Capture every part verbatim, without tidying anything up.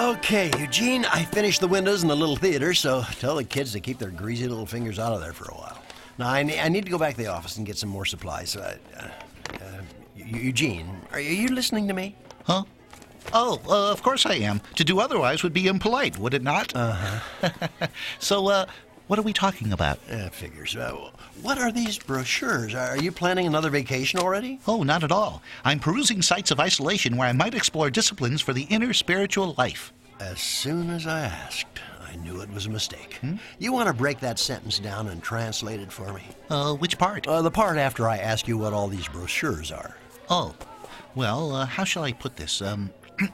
Okay, Eugene, I finished the windows in the little theater, so tell the kids to keep their greasy little fingers out of there for a while. Now, I, ne- I need to go back to the office and get some more supplies. Uh, uh, uh, Eugene, are you listening to me? Huh? Oh, uh, of course I am. To do otherwise would be impolite, would it not? Uh-huh. So, uh, what are we talking about? Uh, figures. Uh, what are these brochures? Are you planning another vacation already? Oh, not at all. I'm perusing sites of isolation where I might explore disciplines for the inner spiritual life. As soon as I asked, I knew it was a mistake. Hmm? You want to break that sentence down and translate it for me? Uh, which part? Uh, the part after I ask you what all these brochures are. Oh, well, uh, how shall I put this? Um,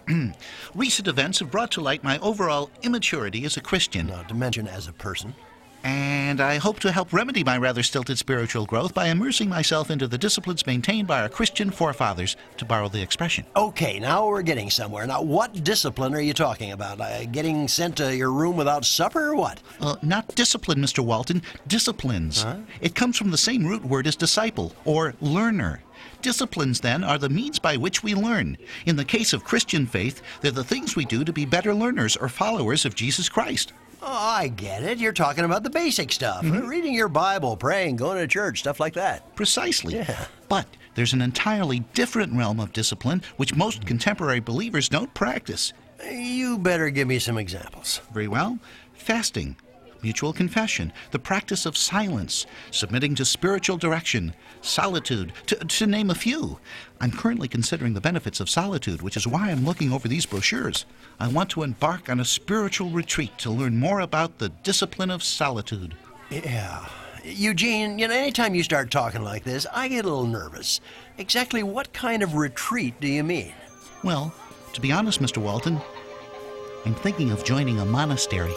recent events have brought to light my overall immaturity as a Christian. Now, to mention as a person. And I hope to help remedy my rather stilted spiritual growth by immersing myself into the disciplines maintained by our Christian forefathers, to borrow the expression. Okay, now we're getting somewhere. Now, what discipline are you talking about? Uh, getting sent to your room without supper or what? Uh, not discipline, Mister Walton. Disciplines. Huh? It comes from the same root word as disciple, or learner. Disciplines, then, are the means by which we learn. In the case of Christian faith, they're the things we do to be better learners or followers of Jesus Christ. Oh, I get it. You're talking about the basic stuff. Mm-hmm. Uh, reading your Bible, praying, going to church, stuff like that. Precisely. Yeah. But there's an entirely different realm of discipline which most contemporary believers don't practice. You better give me some examples. Very well. Fasting, mutual confession, the practice of silence, submitting to spiritual direction, solitude, to, to name a few. I'm currently considering the benefits of solitude, which is why I'm looking over these brochures. I want to embark on a spiritual retreat to learn more about the discipline of solitude. Yeah. Eugene, you know, anytime you start talking like this, I get a little nervous. Exactly what kind of retreat do you mean? Well, to be honest, Mister Walton, I'm thinking of joining a monastery.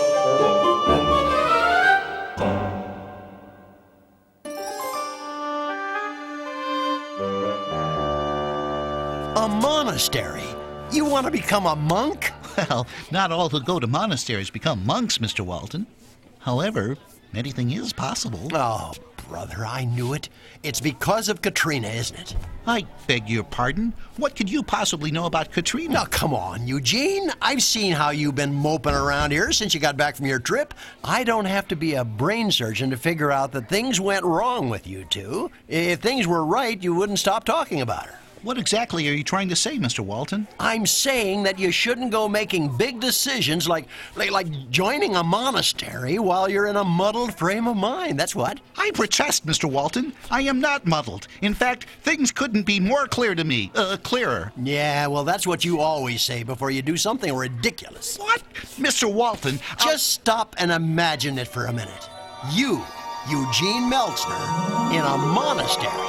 A monastery? You want to become a monk? Well, not all who go to monasteries become monks, Mister Walton. However, anything is possible. Oh, brother, I knew it. It's because of Katrina, isn't it? I beg your pardon? What could you possibly know about Katrina? Now, come on, Eugene. I've seen how you've been moping around here since you got back from your trip. I don't have to be a brain surgeon to figure out that things went wrong with you two. If things were right, you wouldn't stop talking about her. What exactly are you trying to say, Mister Walton? I'm saying that you shouldn't go making big decisions like, like like joining a monastery while you're in a muddled frame of mind. That's what. I protest, Mister Walton. I am not muddled. In fact, things couldn't be more clear to me. Uh, clearer. Yeah, well, that's what you always say before you do something ridiculous. What? Mister Walton, I'll- Just stop and imagine it for a minute. You, Eugene Meltzner, in a monastery.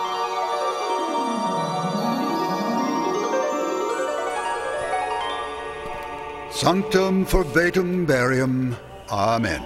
Sanctum verbatim barium. Amen.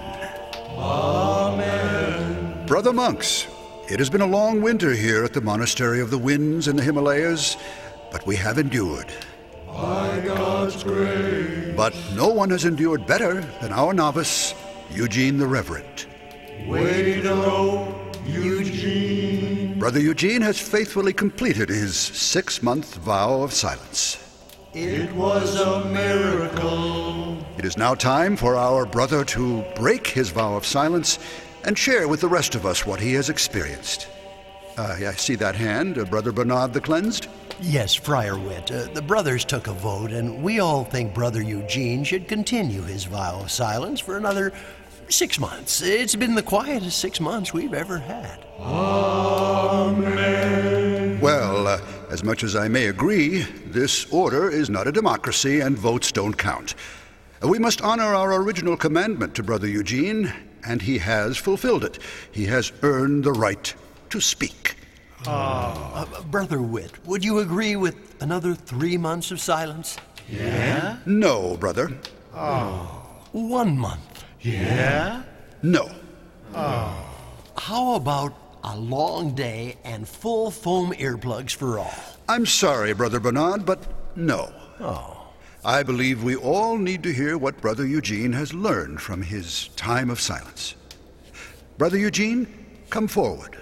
Amen. Brother monks, it has been a long winter here at the Monastery of the Winds in the Himalayas, but we have endured. By God's grace. But no one has endured better than our novice, Eugene the Reverend. Way to go, Eugene. Brother Eugene has faithfully completed his six-month vow of silence. It was a miracle. It is now time for our brother to break his vow of silence and share with the rest of us what he has experienced. Uh, I see that hand, uh, Brother Bernard the Cleansed. Yes, Friar Witt. Uh, the brothers took a vote, and we all think Brother Eugene should continue his vow of silence for another six months. It's been the quietest six months we've ever had. Amen. Well, uh, as much as I may agree, this order is not a democracy and votes don't count. Uh, we must honor our original commandment to Brother Eugene, and he has fulfilled it. He has earned the right to speak. Uh, Brother Witt, would you agree with another three months of silence? Yeah? No, brother. One month? Yeah? No. How about a long day and full foam earplugs for all? I'm sorry, Brother Bernard, but no. Oh. I believe we all need to hear what Brother Eugene has learned from his time of silence. Brother Eugene, come forward.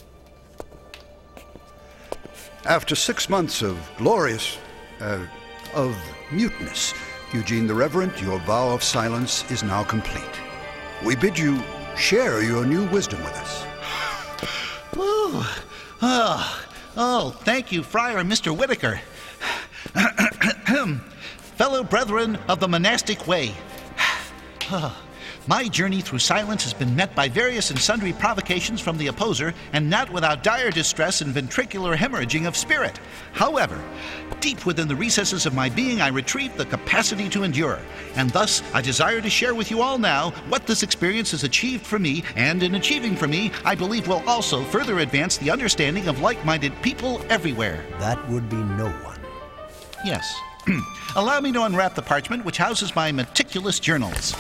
After six months of glorious, uh, of muteness. Eugene the Reverend, your vow of silence is now complete. We bid you share your new wisdom with us. Ooh. Oh, oh, thank you, Friar Mister Whitaker. Fellow brethren of the monastic way. My journey through silence has been met by various and sundry provocations from the opposer, and not without dire distress and ventricular hemorrhaging of spirit. However, deep within the recesses of my being, I retrieved the capacity to endure, and thus I desire to share with you all now what this experience has achieved for me, and in achieving for me, I believe will also further advance the understanding of like-minded people everywhere. That would be no one. Yes. Allow me to unwrap the parchment which houses my meticulous journals.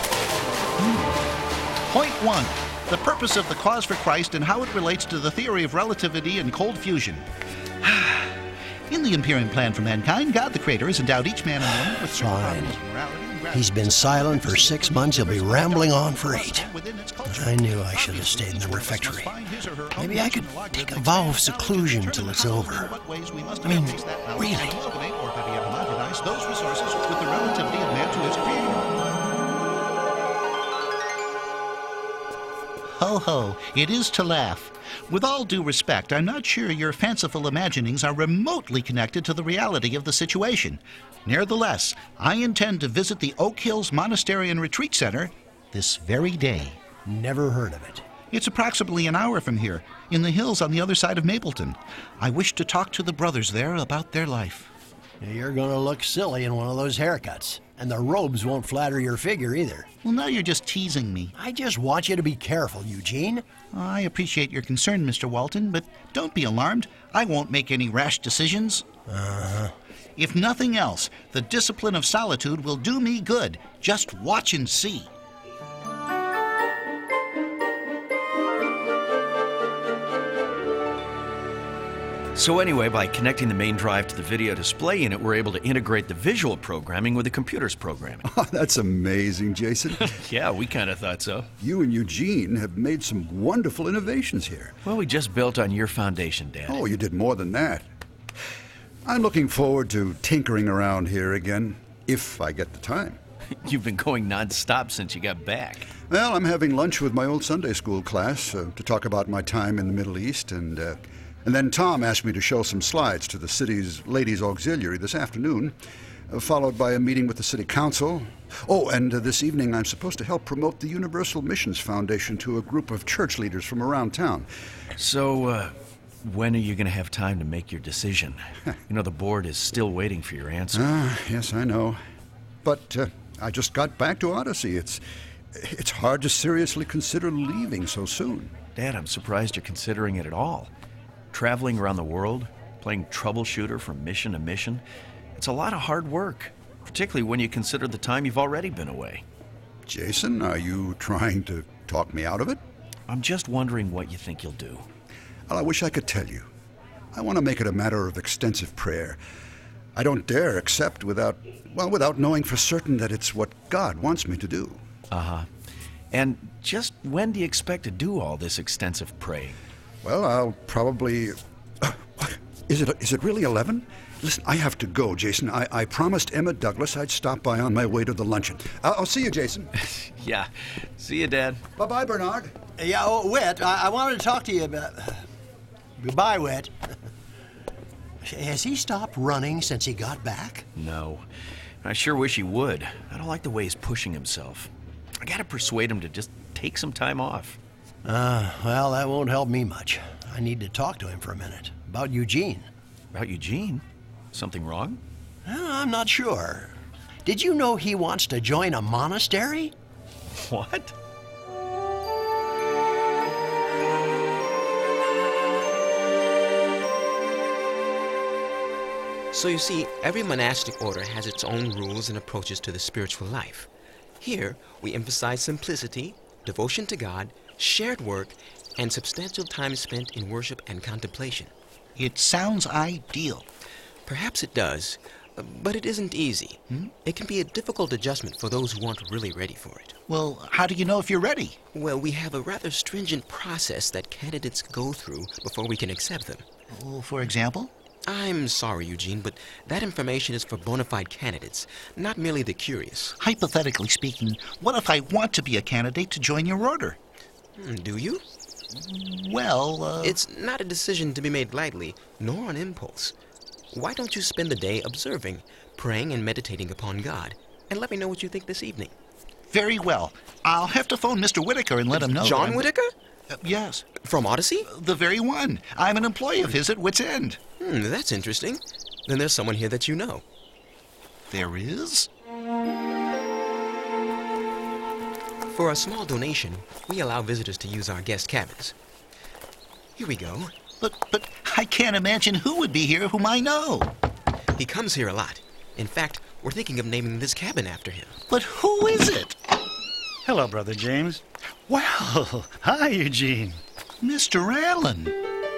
Point one, the purpose of the cause for Christ and how it relates to the theory of relativity and cold fusion. In the Empyrean plan for mankind, God the Creator has endowed each man and woman with certain Fine. properties of morality and gravity. He's been silent for six months. He'll be rambling on for eight. I knew I should have stayed in the refectory. Maybe I could take a vow of seclusion till it's over. I mean, really. Those resources with the relativity of man to his creator. Ho ho, it is to laugh. With all due respect, I'm not sure your fanciful imaginings are remotely connected to the reality of the situation. Nevertheless, I intend to visit the Oak Hills Monastery and Retreat Center this very day. Never heard of it. It's approximately an hour from here, in the hills on the other side of Mapleton. I wish to talk to the brothers there about their life. You're going to look silly in one of those haircuts. And the robes won't flatter your figure either. Well, now you're just teasing me. I just want you to be careful, Eugene. I appreciate your concern, Mister Walton, but don't be alarmed. I won't make any rash decisions. Uh-huh. If nothing else, the discipline of solitude will do me good. Just watch and see. So anyway, by connecting the main drive to the video display unit, we're able to integrate the visual programming with the computer's programming. Oh, that's amazing, Jason. Yeah, we kind of thought so. You and Eugene have made some wonderful innovations here. Well, we just built on your foundation, Dad. Oh, you did more than that. I'm looking forward to tinkering around here again, if I get the time. You've been going nonstop since you got back. Well, I'm having lunch with my old Sunday school class uh, to talk about my time in the Middle East, and uh, and then Tom asked me to show some slides to the city's ladies' auxiliary this afternoon, uh, followed by a meeting with the city council. Oh, and uh, this evening I'm supposed to help promote the Universal Missions Foundation to a group of church leaders from around town. So, uh, when are you going to have time to make your decision? You know, the board is still waiting for your answer. Ah, yes, I know. But uh, I just got back to Odyssey. It's, it's hard to seriously consider leaving so soon. Dad, I'm surprised you're considering it at all. Traveling around the world, playing troubleshooter from mission to mission, it's a lot of hard work, particularly when you consider the time you've already been away. Jason, are you trying to talk me out of it? I'm just wondering what you think you'll do. Well, I wish I could tell you. I want to make it a matter of extensive prayer. I don't dare accept without, well, without knowing for certain that it's what God wants me to do. Uh-huh. And just when do you expect to do all this extensive praying? Well, I'll probably... Uh, is it is it really eleven? Listen, I have to go, Jason. I, I promised Emma Douglas I'd stop by on my way to the luncheon. I'll, I'll see you, Jason. Yeah. See you, Dad. Bye-bye, Bernard. Yeah, oh, Whit, I, I wanted to talk to you about... Goodbye, Whit. Has he stopped running since he got back? No. I sure wish he would. I don't like the way he's pushing himself. I gotta persuade him to just take some time off. Uh, well, that won't help me much. I need to talk to him for a minute. About Eugene. About Eugene? Something wrong? Well, I'm not sure. Did you know he wants to join a monastery? What? So you see, every monastic order has its own rules and approaches to the spiritual life. Here, we emphasize simplicity, devotion to God, shared work, and substantial time spent in worship and contemplation. It sounds ideal. Perhaps it does, but it isn't easy. Hmm? It can be a difficult adjustment for those who aren't really ready for it. Well, how do you know if you're ready? Well, we have a rather stringent process that candidates go through before we can accept them. Oh, for example? I'm sorry, Eugene, but that information is for bona fide candidates, not merely the curious. Hypothetically speaking, what if I want to be a candidate to join your order? Hmm, do you? Well, uh... It's not a decision to be made lightly, nor on impulse. Why don't you spend the day observing, praying and meditating upon God, and let me know what you think this evening? Very well. I'll have to phone Mister Whitaker and let him know. John I'm... Whitaker? Uh, yes. From Odyssey? The very one. I'm an employee of his at Wits End. Hmm, that's interesting. Then there's someone here that you know. There is? For a small donation, we allow visitors to use our guest cabins. Here we go. But, but I can't imagine who would be here whom I know. He comes here a lot. In fact, we're thinking of naming this cabin after him. But who is it? Hello, Brother James. Well, hi, Eugene. Mister Allen.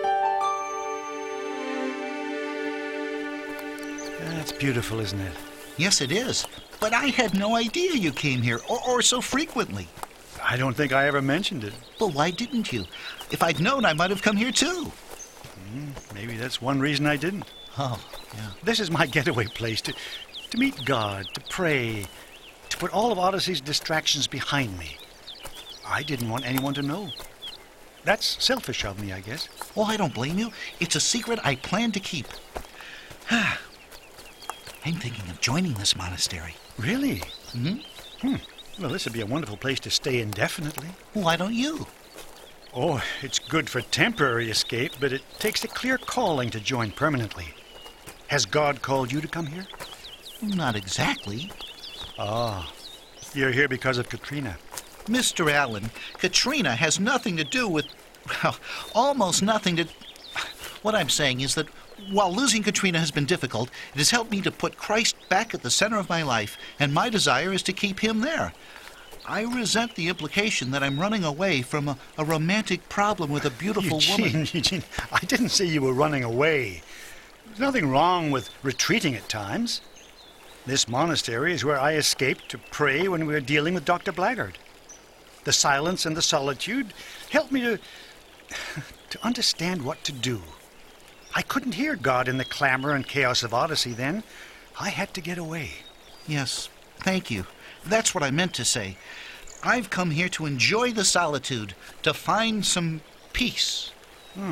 That's beautiful, isn't it? Yes, it is. But I had no idea you came here, or, or so frequently. I don't think I ever mentioned it. But why didn't you? If I'd known, I might have come here too. Mm, maybe that's one reason I didn't. Oh, yeah. This is my getaway place to, to meet God, to pray, to put all of Odyssey's distractions behind me. I didn't want anyone to know. That's selfish of me, I guess. Oh, I don't blame you. It's a secret I plan to keep. I'm thinking of joining this monastery. Really? Hmm? Hmm. Well, this would be a wonderful place to stay indefinitely. Why don't you? Oh, it's good for temporary escape, but it takes a clear calling to join permanently. Has God called you to come here? Not exactly. Ah, you're here because of Katrina. Mister Allen, Katrina has nothing to do with... Well, almost nothing to... What I'm saying is that while losing Katrina has been difficult, it has helped me to put Christ back at the center of my life, and my desire is to keep him there. I resent the implication that I'm running away from a, a romantic problem with a beautiful Eugene, woman. Eugene, I didn't say you were running away. There's nothing wrong with retreating at times. This monastery is where I escaped to pray when we were dealing with Doctor Blackguard. The silence and the solitude helped me to, to understand what to do. I couldn't hear God in the clamor and chaos of Odyssey then. I had to get away. Yes, thank you. That's what I meant to say. I've come here to enjoy the solitude, to find some peace. Hmm.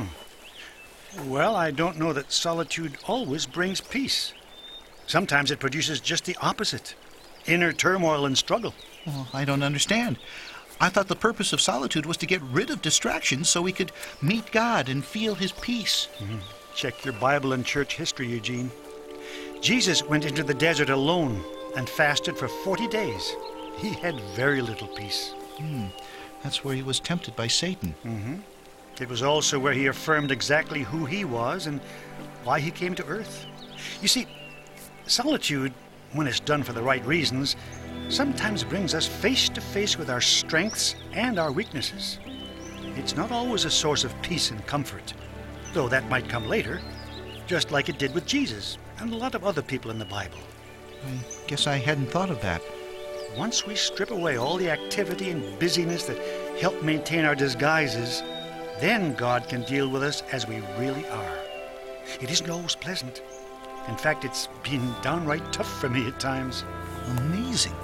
Well, I don't know that solitude always brings peace. Sometimes it produces just the opposite, inner turmoil and struggle. Well, I don't understand. I thought the purpose of solitude was to get rid of distractions so we could meet God and feel his peace. Mm-hmm. Check your Bible and church history, Eugene. Jesus went into the desert alone and fasted for forty days. He had very little peace. Hmm. That's where he was tempted by Satan. Mm-hmm. It was also where he affirmed exactly who he was and why he came to earth. You see, solitude, when it's done for the right reasons, sometimes brings us face to face with our strengths and our weaknesses. It's not always a source of peace and comfort, though that might come later, just like it did with Jesus and a lot of other people in the Bible. I guess I hadn't thought of that. Once we strip away all the activity and busyness that help maintain our disguises, then God can deal with us as we really are. It isn't always pleasant. In fact, it's been downright tough for me at times. Amazing.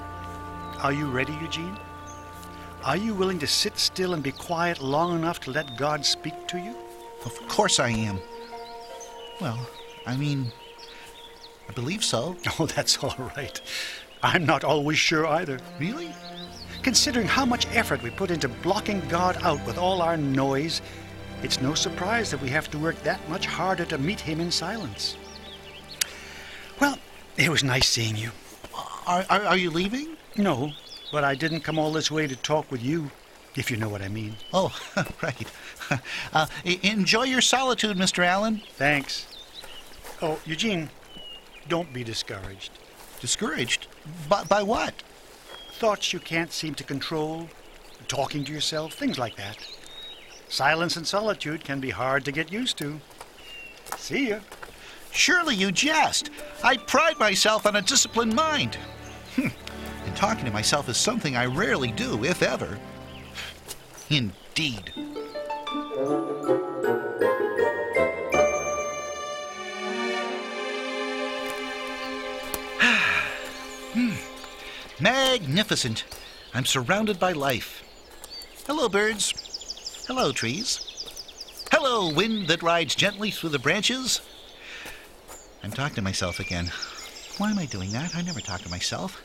Are you ready, Eugene? Are you willing to sit still and be quiet long enough to let God speak to you? Of course I am. Well, I mean, I believe so. Oh, that's all right. I'm not always sure either. Really? Considering how much effort we put into blocking God out with all our noise, it's no surprise that we have to work that much harder to meet him in silence. Well, it was nice seeing you. Are, are, are you leaving? No, but I didn't come all this way to talk with you, if you know what I mean. Oh, right. Uh, enjoy your solitude, Mister Allen. Thanks. Oh, Eugene, don't be discouraged. Discouraged? By, by what? Thoughts you can't seem to control, talking to yourself, things like that. Silence and solitude can be hard to get used to. See ya. Surely you jest. I pride myself on a disciplined mind. And talking to myself is something I rarely do, if ever. Indeed. magnificent. I'm surrounded by life. Hello, birds. Hello, trees. Hello, wind that rides gently through the branches. I'm talking to myself again. Why am I doing that? I never talk to myself.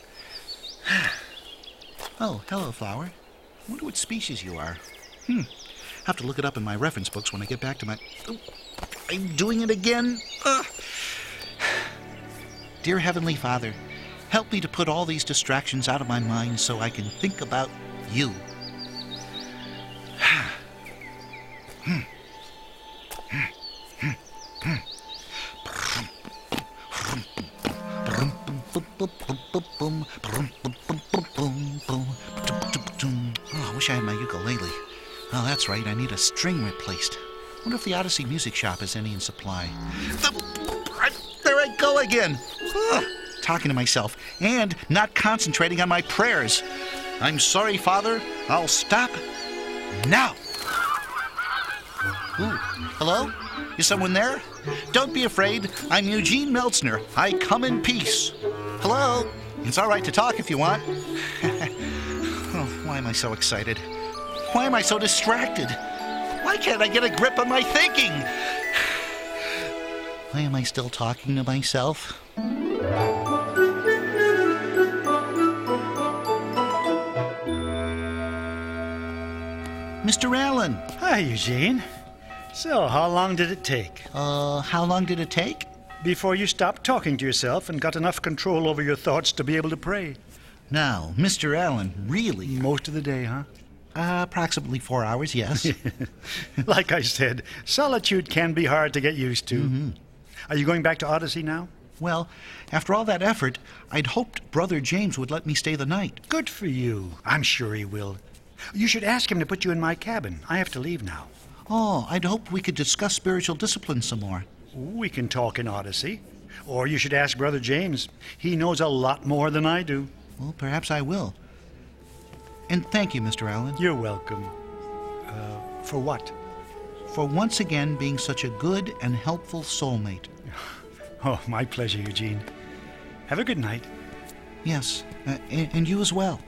Oh, hello, flower. I wonder what species you are. Hmm. Have to look it up in my reference books when I get back to my... Oh, I'm doing it again. Ugh. Dear Heavenly Father, help me to put all these distractions out of my mind so I can think about you. Oh, I wish I had my ukulele. Oh, that's right, I need a string replaced. Wonder if the Odyssey Music Shop has any in supply. There I go again. Ugh. Talking to myself and not concentrating on my prayers. I'm sorry, Father. I'll stop now. Ooh, hello? Is someone there? Don't be afraid. I'm Eugene Meltzner. I come in peace. Hello? It's all right to talk if you want. Oh, why am I so excited? Why am I so distracted? Why can't I get a grip on my thinking? Why am I still talking to myself? Mister Allen. Hi, Eugene. So, how long did it take? Uh, how long did it take? Before you stopped talking to yourself and got enough control over your thoughts to be able to pray. Now, Mister Allen, really? Most of the day, huh? Uh, approximately four hours, yes. Like I said, solitude can be hard to get used to. Mm-hmm. Are you going back to Odyssey now? Well, after all that effort, I'd hoped Brother James would let me stay the night. Good for you. I'm sure he will. You should ask him to put you in my cabin. I have to leave now. Oh, I'd hoped we could discuss spiritual discipline some more. We can talk in Odyssey. Or you should ask Brother James. He knows a lot more than I do. Well, perhaps I will. And thank you, Mister Allen. You're welcome. Uh, for what? For once again being such a good and helpful soulmate. Oh, my pleasure, Eugene. Have a good night. Yes, uh, and, and you as well.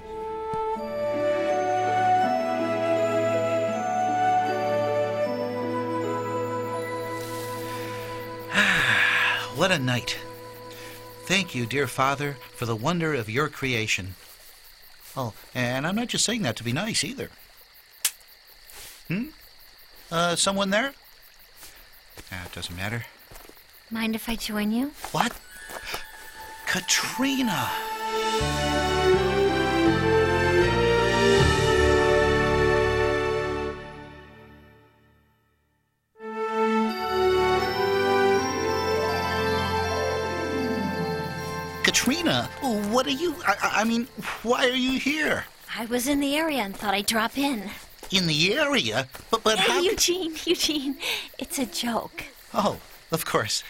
What a night. Thank you, dear Father, for the wonder of your creation. Oh, and I'm not just saying that to be nice either. Hmm? Uh, someone there? Ah, it doesn't matter. Mind if I join you? What? Katrina! Katrina, what are you... I, I mean, why are you here? I was in the area and thought I'd drop in. In the area? But, but Hey, how... Eugene, Eugene, it's a joke. Oh, of course.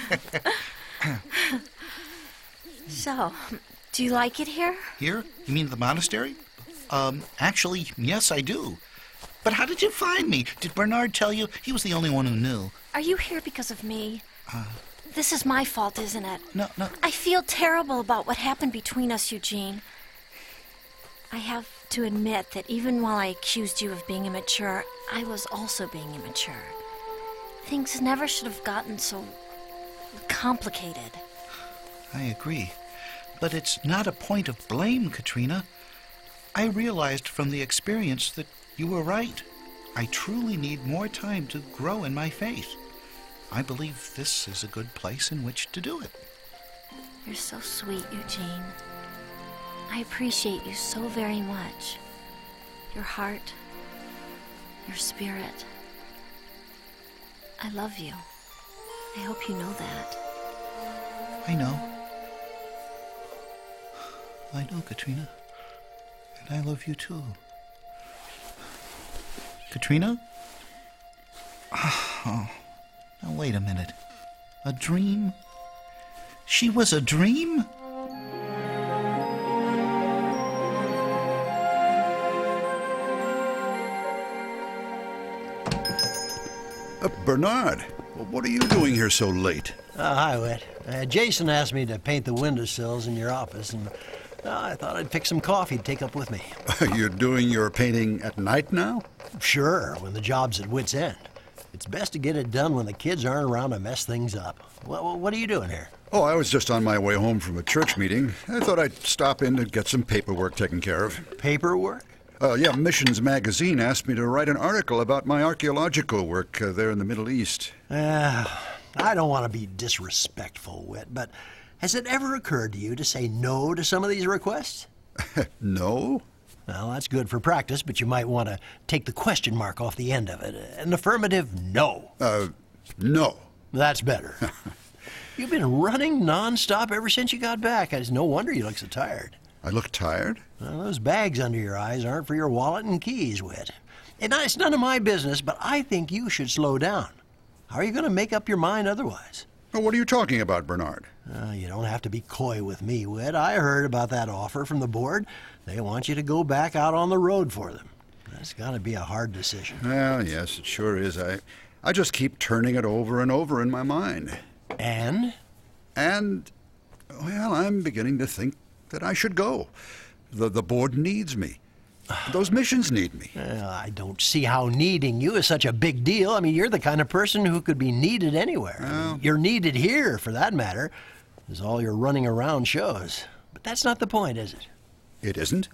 So, do you like it here? Here? You mean the monastery? Um, actually, yes, I do. But how did you find me? Did Bernard tell you? He was the only one who knew. Are you here because of me? Uh, This is my fault, isn't it? no, no. I feel terrible about what happened between us, Eugene. I have to admit that even while I accused you of being immature, I was also being immature. Things never should have gotten so complicated. I agree. But it's not a point of blame, Katrina. I realized from the experience that you were right. I truly need more time to grow in my faith. I believe this is a good place in which to do it. You're so sweet, Eugene. I appreciate you so very much. Your heart, your spirit. I love you. I hope you know that. I know. I know, Katrina. And I love you too. Katrina? Oh, now wait a minute. A dream? She was a dream? Uh, Bernard, what are you doing here so late? Uh, hi, Whit. Uh, Jason asked me to paint the windowsills in your office, and Uh, I thought I'd pick some coffee to take up with me. You're doing your painting at night now? Sure, when the job's at wit's end. It's best to get it done when the kids aren't around to mess things up. Well, what are you doing here? Oh, I was just on my way home from a church meeting. I thought I'd stop in to get some paperwork taken care of. Paperwork? Uh, yeah, Missions Magazine asked me to write an article about my archaeological work uh, there in the Middle East. Uh, I don't want to be disrespectful, Whit, but has it ever occurred to you to say no to some of these requests? No? Well, that's good for practice, but you might want to take the question mark off the end of it. An affirmative no. Uh, no. That's better. You've been running nonstop ever since you got back. It's no wonder you look so tired. I look tired? Well, those bags under your eyes aren't for your wallet and keys, Whit. And it's none of my business, but I think you should slow down. How are you going to make up your mind otherwise? Oh, what are you talking about, Bernard? Uh, you don't have to be coy with me, Whit. I heard about that offer from the board. They want you to go back out on the road for them. That's got to be a hard decision. Well, yes, it sure is. I, I just keep turning it over and over in my mind. And? And, well, I'm beginning to think that I should go. The, the board needs me. Those missions need me. Well, I don't see how needing you is such a big deal. I mean, you're the kind of person who could be needed anywhere. I mean, you're needed here, for that matter, as all your running around shows. But that's not the point, is it? It isn't?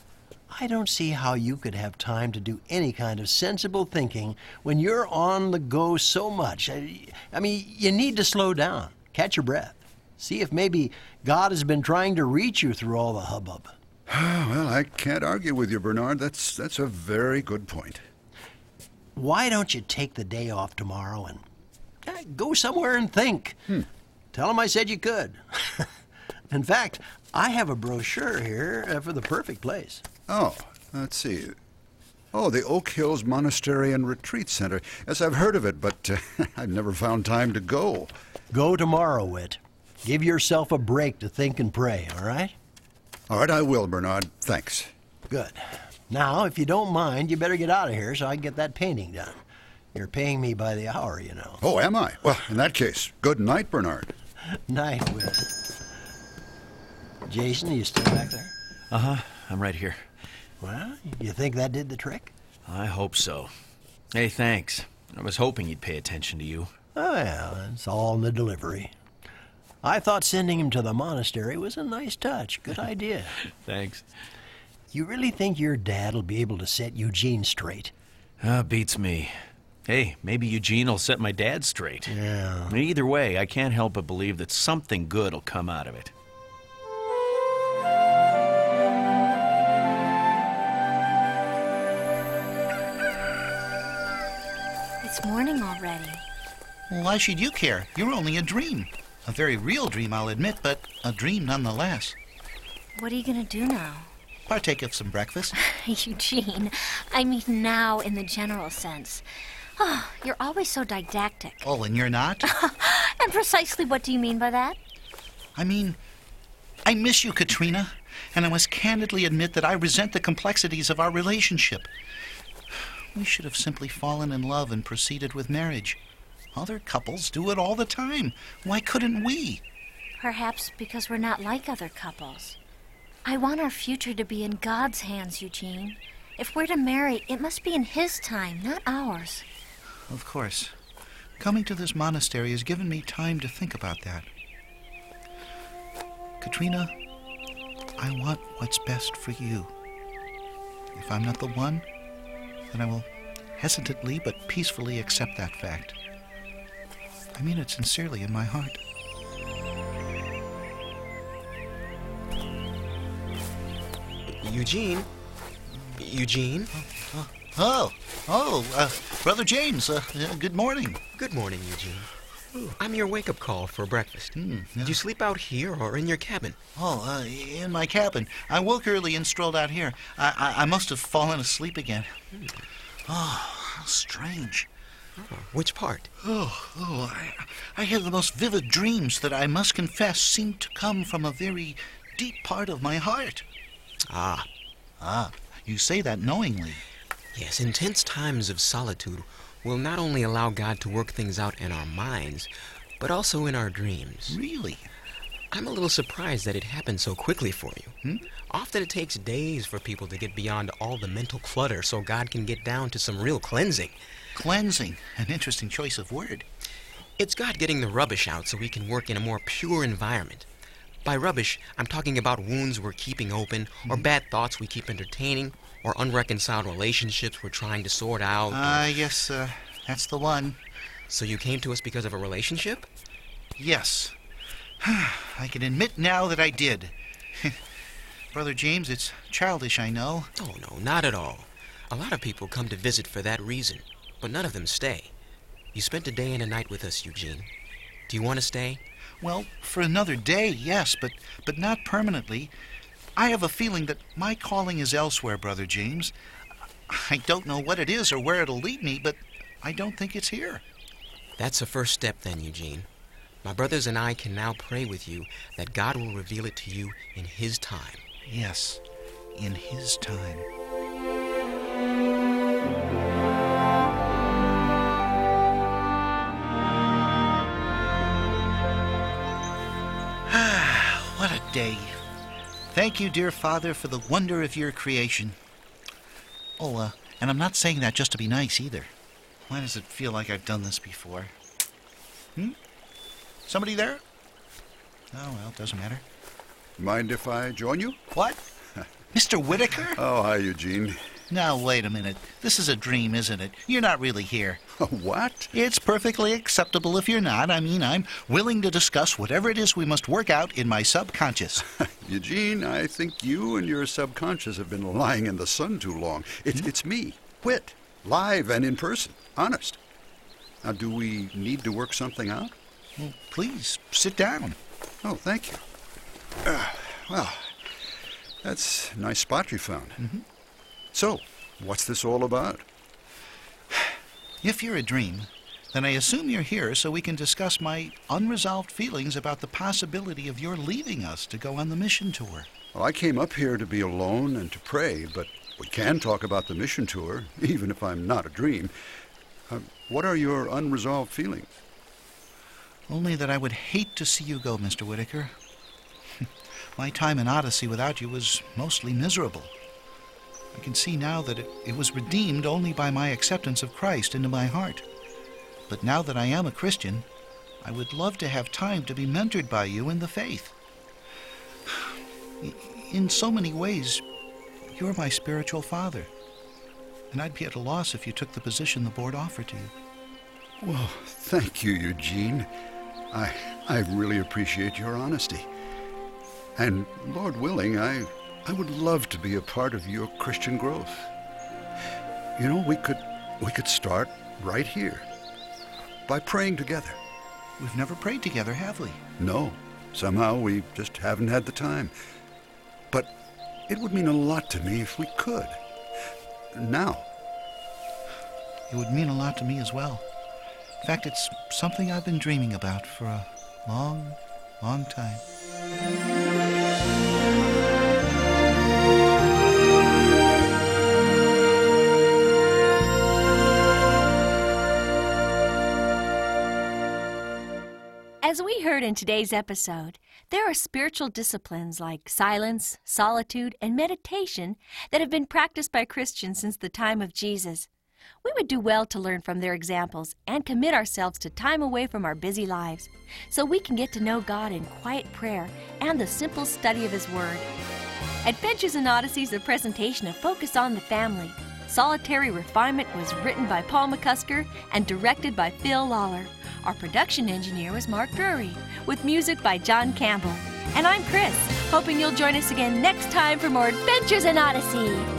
I don't see how you could have time to do any kind of sensible thinking when you're on the go so much. I, I mean, you need to slow down, catch your breath, see if maybe God has been trying to reach you through all the hubbub. Well, I can't argue with you, Bernard. That's that's a very good point. Why don't you take the day off tomorrow and eh, go somewhere and think? Hmm. Tell them I said you could. In fact, I have a brochure here uh, for the perfect place. Oh, let's see. Oh, the Oak Hills Monastery and Retreat Center. Yes, I've heard of it, but uh, I've never found time to go. Go tomorrow, Whit. Give yourself a break to think and pray, all right? All right, I will, Bernard. Thanks. Good. Now, if you don't mind, you better get out of here so I can get that painting done. You're paying me by the hour, you know. Oh, am I? Well, in that case, good night, Bernard. Night, Whit. Jason, are you still back there? Uh-huh. I'm right here. Well, you think that did the trick? I hope so. Hey, thanks. I was hoping you'd pay attention to you. Oh, well, it's all in the delivery. I thought sending him to the monastery was a nice touch. Good idea. Thanks. You really think your dad will be able to set Eugene straight? Ah, beats me. Hey, maybe Eugene will set my dad straight. Yeah. Either way, I can't help but believe that something good will come out of it. It's morning already. Why should you care? You're only a dream. A very real dream, I'll admit, but a dream nonetheless. What are you going to do now? Partake of some breakfast. Eugene, I mean now in the general sense. Oh, you're always so didactic. Oh, and you're not? And precisely what do you mean by that? I mean, I miss you, Katrina, and I must candidly admit that I resent the complexities of our relationship. We should have simply fallen in love and proceeded with marriage. Other couples do it all the time. Why couldn't we? Perhaps because we're not like other couples. I want our future to be in God's hands, Eugene. If we're to marry, it must be in His time, not ours. Of course. Coming to this monastery has given me time to think about that. Katrina, I want what's best for you. If I'm not the one, then I will hesitantly but peacefully accept that fact. I mean it sincerely in my heart. Eugene? Eugene? Oh, oh, oh uh, Brother James, uh, uh, good morning. Good morning, Eugene. I'm your wake-up call for breakfast. Mm, yeah. Did you sleep out here or in your cabin? Oh, uh, in my cabin. I woke early and strolled out here. I, I, I must have fallen asleep again. Hmm. Oh, how strange. Oh, which part? Oh, oh, I, I had the most vivid dreams that I must confess seemed to come from a very deep part of my heart. Ah. Ah, you say that knowingly. Yes, intense times of solitude will not only allow God to work things out in our minds, but also in our dreams. Really? I'm a little surprised that it happened so quickly for you. Hmm? Often it takes days for people to get beyond all the mental clutter so God can get down to some real cleansing. Cleansing, an interesting choice of word. It's God getting the rubbish out so we can work in a more pure environment. By rubbish, I'm talking about wounds we're keeping open, or bad thoughts we keep entertaining, or unreconciled relationships we're trying to sort out. Ah, uh, or... yes, uh, that's the one. So you came to us because of a relationship? Yes. I can admit now that I did. Brother James, it's childish, I know. Oh, no, not at all. A lot of people come to visit for that reason, but none of them stay. You spent a day and a night with us, Eugene. Do you want to stay? Well, for another day, yes, but, but not permanently. I have a feeling that my calling is elsewhere, Brother James. I don't know what it is or where it'll lead me, but I don't think it's here. That's the first step then, Eugene. My brothers and I can now pray with you that God will reveal it to you in His time. Yes, in His time. What a day. Thank you, dear Father, for the wonder of your creation. Oh, uh, and I'm not saying that just to be nice either. Why does it feel like I've done this before? Hmm? Somebody there? Oh, well, it doesn't matter. Mind if I join you? What? Mister Whitaker? Oh, hi, Eugene. Now, wait a minute. This is a dream, isn't it? You're not really here. What? It's perfectly acceptable if you're not. I mean, I'm willing to discuss whatever it is we must work out in my subconscious. Eugene, I think you and your subconscious have been lying in the sun too long. It's, hmm? it's me, Whit, live and in person, honest. Now, do we need to work something out? Well, please, sit down. Oh, thank you. Uh, well, that's a nice spot you found. Mm-hmm. So, what's this all about? If you're a dream, then I assume you're here so we can discuss my unresolved feelings about the possibility of your leaving us to go on the mission tour. Well, I came up here to be alone and to pray, but we can talk about the mission tour, even if I'm not a dream. Uh, what are your unresolved feelings? Only that I would hate to see you go, Mister Whitaker. My time in Odyssey without you was mostly miserable. I can see now that it, it was redeemed only by my acceptance of Christ into my heart. But now that I am a Christian, I would love to have time to be mentored by you in the faith. In so many ways, you're my spiritual father, and I'd be at a loss if you took the position the board offered to you. Well, thank you, Eugene. I, I really appreciate your honesty. And Lord willing, I, I would love to be a part of your Christian growth. You know, we could, we could start right here by praying together. We've never prayed together, have we? No. Somehow we just haven't had the time. But it would mean a lot to me if we could. Now. It would mean a lot to me as well. In fact, it's something I've been dreaming about for a long, long time. As we heard in today's episode, there are spiritual disciplines like silence, solitude, and meditation that have been practiced by Christians since the time of Jesus. We would do well to learn from their examples and commit ourselves to time away from our busy lives so we can get to know God in quiet prayer and the simple study of His Word. Adventures in Odyssey is a presentation of Focus on the Family. Solitary Refinement was written by Paul McCusker and directed by Phil Lawler. Our production engineer was Mark Drury, with music by John Campbell. And I'm Chris, hoping you'll join us again next time for more Adventures in Odyssey.